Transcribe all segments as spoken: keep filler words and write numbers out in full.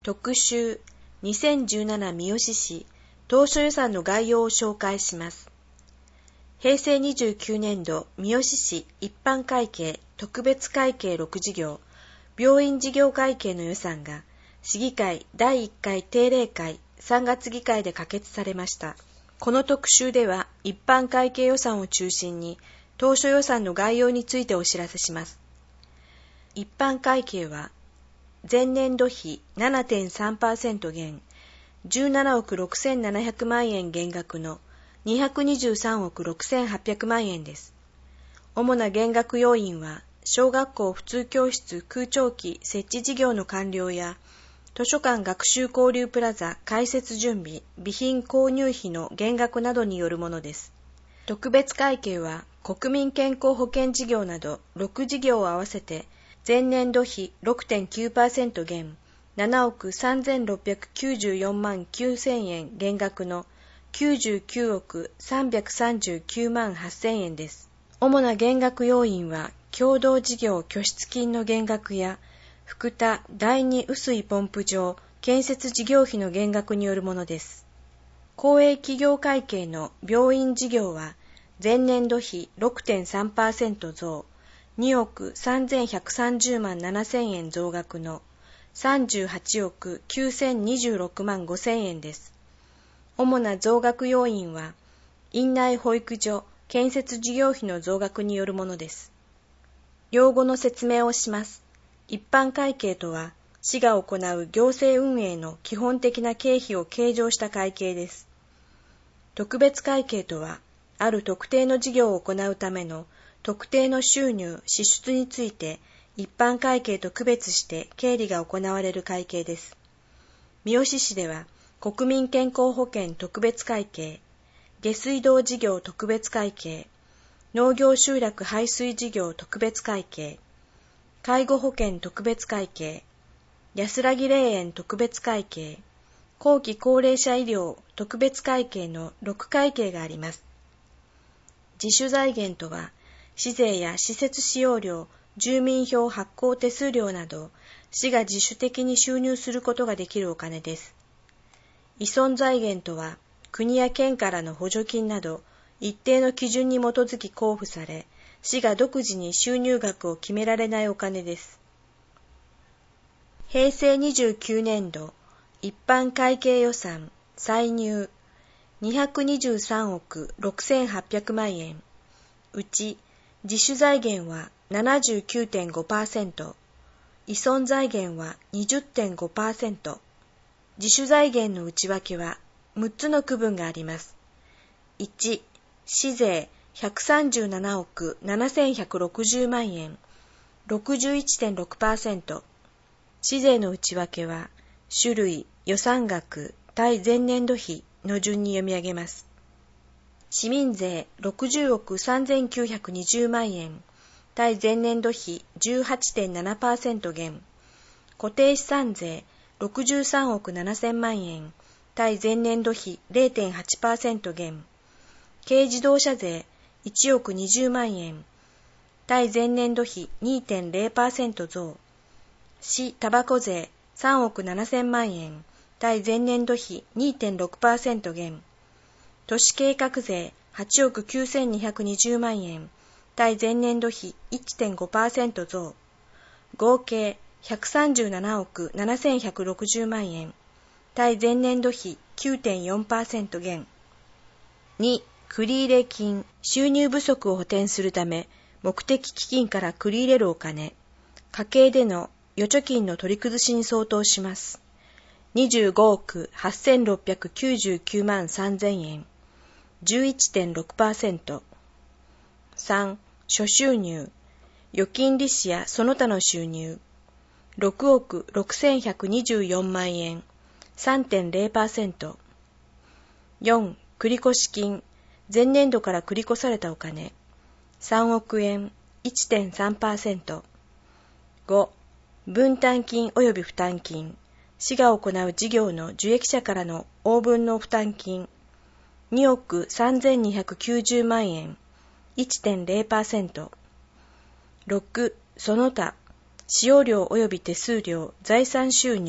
特集にせんじゅうなな三好市当初予算の概要を紹介します。平成にじゅうきゅうねん度三好市一般会計特別会計ろく事業病院事業会計の予算が市議会だいいっかい定例会さんがつ議会で可決されました。この特集では一般会計予算を中心に当初予算の概要についてお知らせします。一般会計は前年度比 ななてんさんパーセント 減、じゅうななおくろくせんななひゃくまん円減額のにひゃくにじゅうさんおくろくせんはっぴゃくまん円です。主な減額要因は、小学校普通教室空調機設置事業の完了や、図書館学習交流プラザ開設準備、備品購入費の減額などによるものです。特別会計は、国民健康保険事業などろく事業を合わせて、前年度比 ろくてんきゅうパーセント 減、ななおくさんぜんろっぴゃくきゅうじゅうよんまんきゅうせん円減額のきゅうじゅうきゅうおくさんびゃくさんじゅうきゅうまんはっせん円です。主な減額要因は、共同事業拠出金の減額や、福田第二雨水ポンプ場建設事業費の減額によるものです。公営企業会計の病院事業は、前年度比 ろくてんさんパーセント 増、におくさんぜんひゃくさんじゅうまんななせん円増額のさんじゅうはちおくきゅうせんにじゅうろくまんごせん円です。主な増額要因は、院内保育所建設事業費の増額によるものです。用語の説明をします。一般会計とは、市が行う行政運営の基本的な経費を計上した会計です。特別会計とは、ある特定の事業を行うための特定の収入・支出について一般会計と区別して経理が行われる会計です。三好市では国民健康保険特別会計、下水道事業特別会計、農業集落排水事業特別会計、介護保険特別会計、安らぎ霊園特別会計、後期高齢者医療特別会計のろく会計があります。自主財源とは、市税や施設使用料、住民票発行手数料など、市が自主的に収入することができるお金です。依存財源とは、国や県からの補助金など、一定の基準に基づき交付され、市が独自に収入額を決められないお金です。平成にじゅうきゅうねん度、一般会計予算、歳入、にひゃくにじゅうさんおくろくせんはっぴゃくまん円、うち、自主財源は ななじゅうきゅうてんごパーセント、依存財源は にじゅってんごパーセント、自主財源の内訳はむっつの区分があります。いち、市税 ひゃくさんじゅうななおくななせんひゃくろくじゅうまん円、ろくじゅういってんろくパーセント、市税の内訳は種類、予算額、対前年度比の順に読み上げます。市民税ろくじゅうおくさんぜんきゅうひゃくにじゅうまん円、対前年度比 じゅうはちてんななパーセント 減、固定資産税ろくじゅうさんおくななせんまん円、対前年度比 れいてんはちパーセント 減、軽自動車税いちおくにじゅうまん円、対前年度比 にてんれいパーセント 増、市タバコ税さんおくななせんまん円、対前年度比 にてんろくパーセント 減、都市計画税はちおくきゅうせんにひゃくにじゅうまん円、対前年度比 いってんごパーセント 増、合計ひゃくさんじゅうななおくななせんひゃくろくじゅうまん円、対前年度比 きゅうてんよんパーセント 減。に、繰入金、収入不足を補填するため、目的基金から繰り入れるお金、家計での預貯金の取り崩しに相当します。にじゅうごおくはっせんろっぴゃくきゅうじゅうきゅうまんさんぜん円、じゅういってんろくパーセント。さん、諸収入、預金利子やその他の収入、ろくおくろくせんひゃくにじゅうよんまん円、さんてんれいパーセント。よん、繰越金、前年度から繰り越されたお金、さんおく円、いってんさんパーセント。ご、分担金及び負担金、市が行う事業の受益者からの応分の負担金、におくさんぜんにひゃくきゅうじゅうまん円、いってんれいパーセント。ろく、その他、使用料及び手数料、財産収入、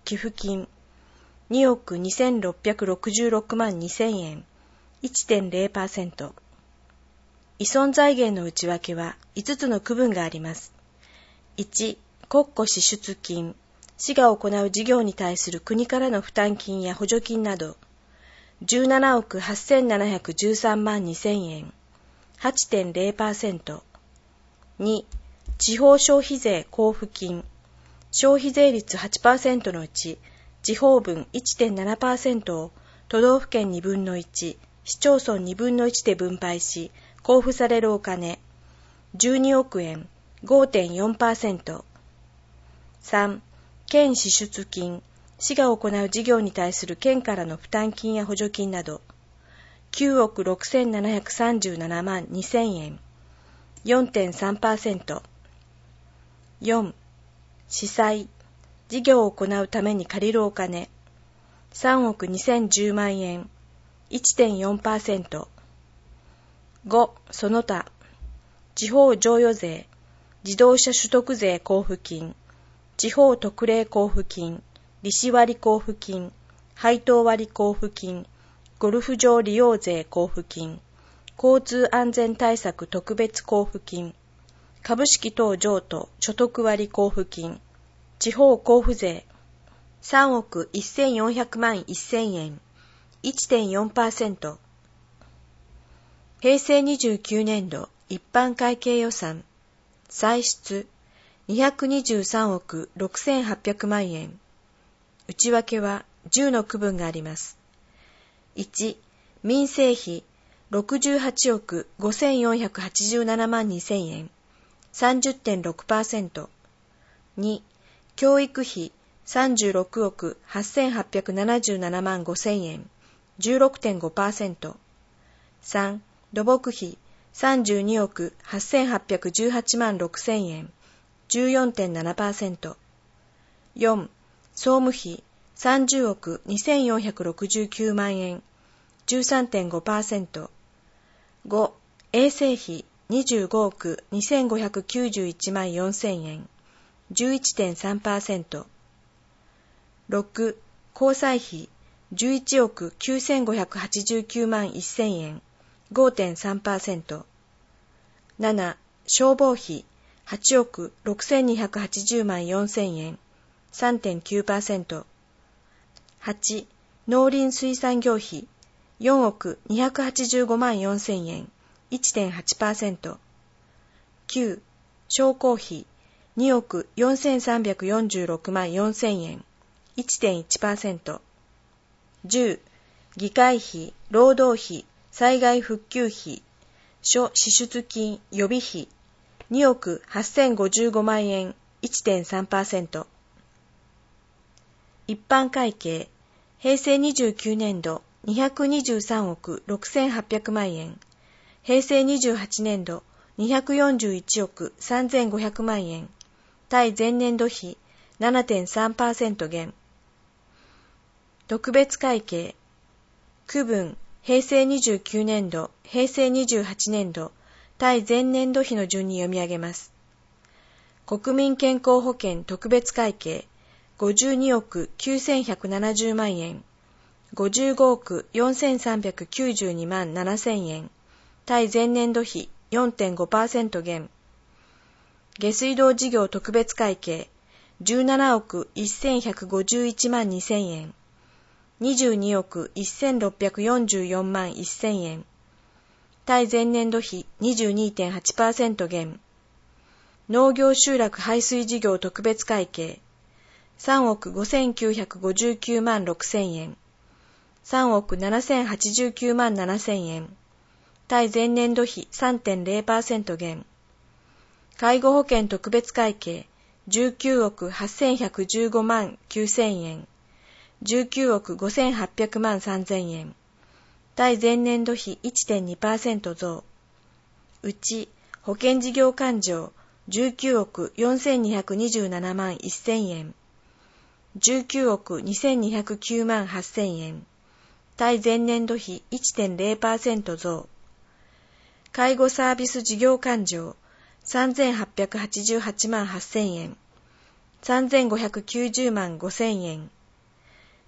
寄付金におくにせんろっぴゃくろくじゅうろくまんにせんえん いってんれいパーセント。依存財源の内訳はいつつの区分があります。いち、国庫支出金、市が行う事業に対する国からの負担金や補助金など、じゅうななおくはっせんななひゃくじゅうさんまんにせんえん、はちてんれいパーセント。に、地方消費税交付金、消費税率 はちパーセント のうち、地方分 いってんななパーセント を都道府県にぶんのいち、市町村にぶんのいちで分配し、交付されるお金、じゅうにおくえん、ごてんよんパーセント。さん、県支出金、市が行う事業に対する県からの負担金や補助金など、きゅうおくろくせんななひゃくさんじゅうななまんにせんえん、よんてんさんパーセント。よん、市債、事業を行うために借りるお金、さんおくにせんじゅうまんえん、いってんよんパーセント。ご、その他、地方譲与税、自動車取得税交付金、地方特例交付金、利子割交付金、配当割交付金、ゴルフ場利用税交付金、交通安全対策特別交付金、株式等譲渡所得割交付金、地方交付税、さんおくせんよんひゃくまんせんえん、いってんよんパーセント。平成にじゅうきゅうねんど一般会計予算、歳出にひゃくにじゅうさんおくろくせんはっぴゃくまんえん。内訳はじゅうの区分があります。いち、民生費ろくじゅうはちおくごせんよんひゃくはちじゅうななまんにせんえん、さんじゅってんろくパーセント。に、教育費さんじゅうろくおくはっせんはっぴゃくななじゅうななまんごせんえん、じゅうろくてんごパーセント。さん、土木費さんじゅうにおくはっせんはっぴゃくじゅうはちまんろくせんえん、じゅうよんてんななパーセント。よん、総務費さんじゅうおくにせんよんひゃくろくじゅうきゅうまんえん、じゅうさんてんごパーセント。ご、衛生費にじゅうごおくにせんごひゃくきゅうじゅういちまんよんせんえん、じゅういってんさんパーセント。ろく、交際費じゅういちおくきゅうせんごひゃくはちじゅうきゅうまんせんえん、ごてんさんパーセント。なな、消防費はちおくろくせんにひゃくはちじゅうまんよんせんえん、さんてんきゅうパーセント。はち、農林水産業費よんおくにひゃくはちじゅうごまんよんせんえん、いってんはちパーセント。きゅう、商工費におくよんせんさんびゃくよんじゅうろくまんよんせんえん、いってんいちパーセント。じゅう、議会費、労働費、災害復旧費、諸支出金予備費におくはっせんごじゅうごまんえん、いってんさんパーセント。一般会計、平成にじゅうきゅうねんどにひゃくにじゅうさんおくろくせんはっぴゃくまんえん、平成にじゅうはちねんどにひゃくよんじゅういちおくさんぜんごひゃくまんえん、対前年度比 ななてんさんパーセント 減。特別会計、区分、平成にじゅうきゅうねんど、平成にじゅうはちねんど、対前年度比の順に読み上げます。国民健康保険特別会計、ごじゅうにおくきゅうせんひゃくななじゅうまんえん、ごじゅうごおくよんせんさんびゃくきゅうじゅうにまんななせんえん、対前年度比 よんてんごパーセント 減。下水道事業特別会計、じゅうななおくせんひゃくごじゅういちまんにせんえん、にじゅうにおくせんろっぴゃくよんじゅうよんまんせんえん、対前年度比 にじゅうにてんはちパーセント 減。農業集落排水事業特別会計、さんおくごせんきゅうひゃくごじゅうきゅうまんろくせんえん、さんおくななせんはちじゅうきゅうまんななせんえん、対前年度比 さんてんれいパーセント 減。介護保険特別会計、じゅうきゅうおくはっせんひゃくじゅうごまんきゅうせんえん、じゅうきゅうおくごせんはっぴゃくまんさんぜんえん、対前年度比 いってんにパーセント 増。うち、保険事業勘定じゅうきゅうおくよんせんにひゃくにじゅうななまんせんえん、じゅうきゅうおくにせんにひゃくきゅうまんはっせんえん、対前年度比 いってんれいパーセント 増。介護サービス事業勘定さんぜんはっぴゃくはちじゅうはちまんはっせんえん、さんぜんごひゃくきゅうじゅうまんごせんえん、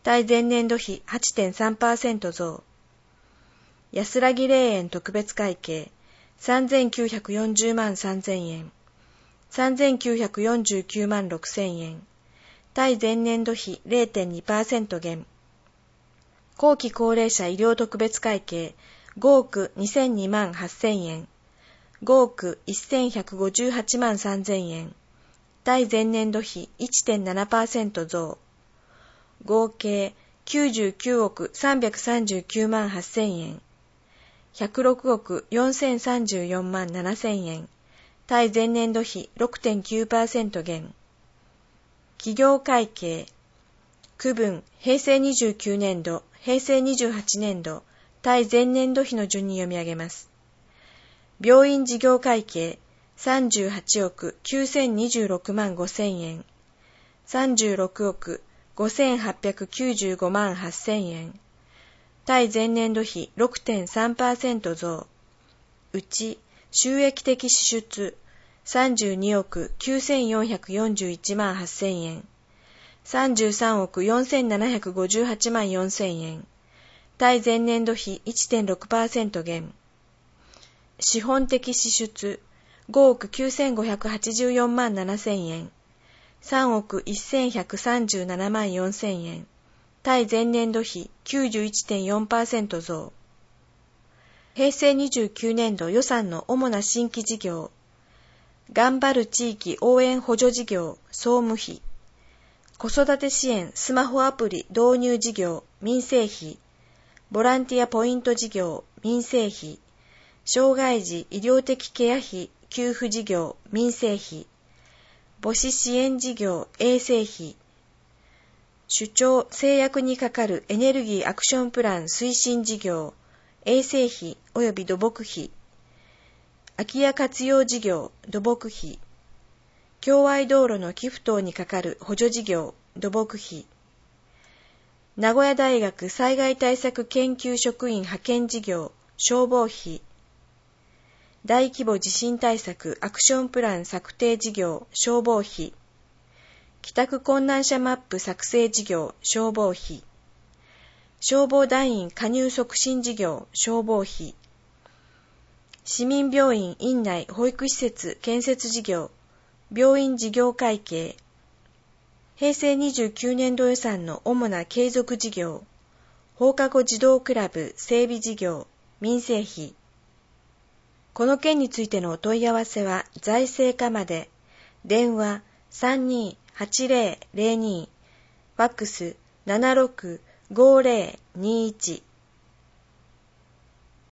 対前年度比 はちてんさんパーセント 増。安らぎ霊園特別会計さんぜんきゅうひゃくよんじゅうまんさんぜんえん、さんぜんきゅうひゃくよんじゅうきゅうまんろくせんえん、対前年度比 れいてんにパーセント 減。後期高齢者医療特別会計ごおくにせんにまんはっせんえん、ごおくせんひゃくごじゅうはちまんさんぜんえん、対前年度比 いってんななパーセント 増。合計きゅうじゅうきゅうおくさんびゃくさんじゅうきゅうまんはっせんえん、ひゃくろくおくよんせんさんじゅうよんまんななせんえん、対前年度比 ろくてんきゅうパーセント 減。企業会計区分平成にじゅうきゅうねんど、平成にじゅうはちねんど、対前年度比の順に読み上げます。病院事業会計さんじゅうはちおくきゅうせんにじゅうろくまんごせんえん、さんじゅうろくおくごせんはっぴゃくきゅうじゅうごまんはっせんえん、対前年度比 ろくてんさんパーセント 増。うち、収益的支出さんじゅうにおくきゅうせんよんひゃくよんじゅういちまんはっせんえん、さんじゅうさんおくよんせんななひゃくごじゅうはちまんよんせんえん、対前年度比 いってんろくパーセント 減。資本的支出ごおくきゅうせんごひゃくはちじゅうよんまんななせんえん、さんおくせんひゃくさんじゅうななまんよんせんえん、対前年度比 きゅうじゅういってんよんパーセント 増。平成にじゅうきゅうねんど予算の主な新規事業、頑張る地域応援補助事業総務費、子育て支援スマホアプリ導入事業民生費、ボランティアポイント事業民生費、障害児医療的ケア費給付事業民生費、母子支援事業衛生費、首長制約にかかるエネルギーアクションプラン推進事業衛生費及び土木費、空き家活用事業土木費、共愛道路の寄付等にかかる補助事業土木費、名古屋大学災害対策研究職員派遣事業消防費、大規模地震対策アクションプラン策定事業消防費、帰宅困難者マップ作成事業消防費、消防団員加入促進事業消防費、市民病院院内保育施設建設事業病院事業会計、平成にじゅうきゅうねんど予算の主な継続事業、放課後児童クラブ整備事業民生費。この件についてのお問い合わせは財政課まで。電話 さんにーはちぜろぜろに、ファックス ななろくごぜろにいち